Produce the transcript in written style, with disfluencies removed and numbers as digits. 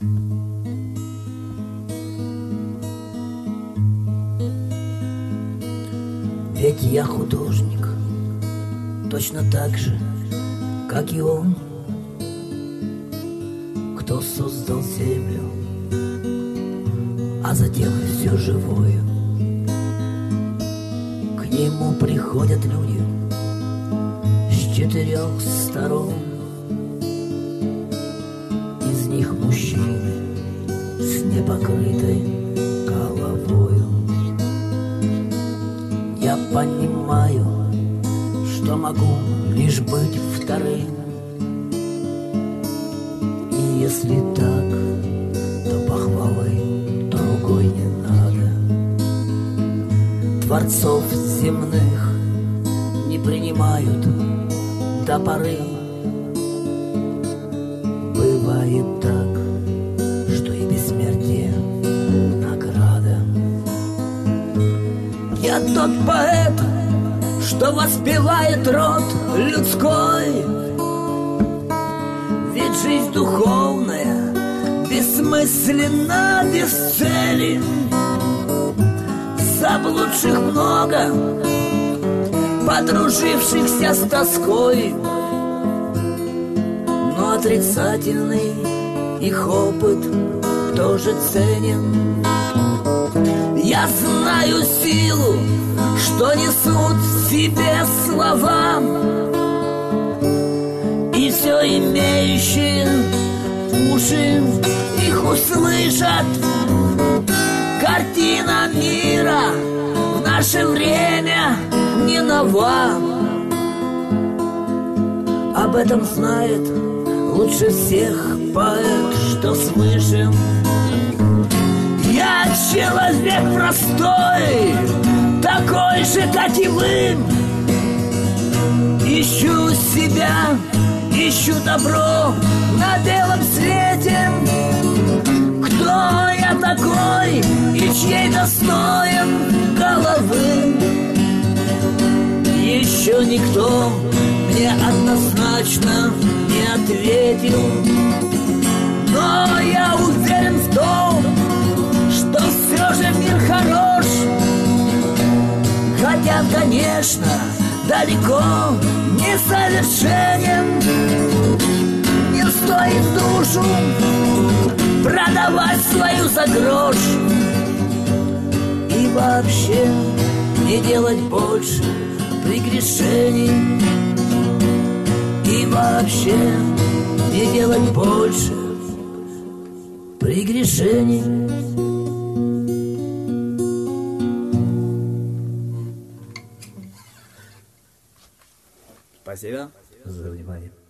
Ведь я художник, точно так же, как и он, кто создал землю, а затем и все живое. К нему приходят люди с 4 сторон. Из них мужчины с непокрытой головою. Я понимаю, что могу лишь быть вторым. И если так, то похвалы другой не надо. Творцов земных не принимают до поры. Бывает так, что и бессмертие награда. Я тот поэт, что воспевает род людской. Ведь жизнь духовная бессмысленна, без цели. Заблудших много, подружившихся с тоской. Но отрицательный их опыт тоже ценен. Я знаю силу, что несут в себе слова, и все имеющие уши их услышат. Картина мира в наше время не нова. Об этом знает лучше всех поэт, что свыше. Я человек простой, такой же, как и вы. Ищу себя, ищу добро на белом свете. Кто я такой и чьей достоин головы? Еще никто мне однозначно не ответил. Но я уверен в том, что все же мир хорош. Хотя, конечно, далеко не совершенен. Не стоит душу продавать свою за грош. И вообще не делать больше прегрешений. И вообще не делать больше прегрешений. Спасибо за внимание.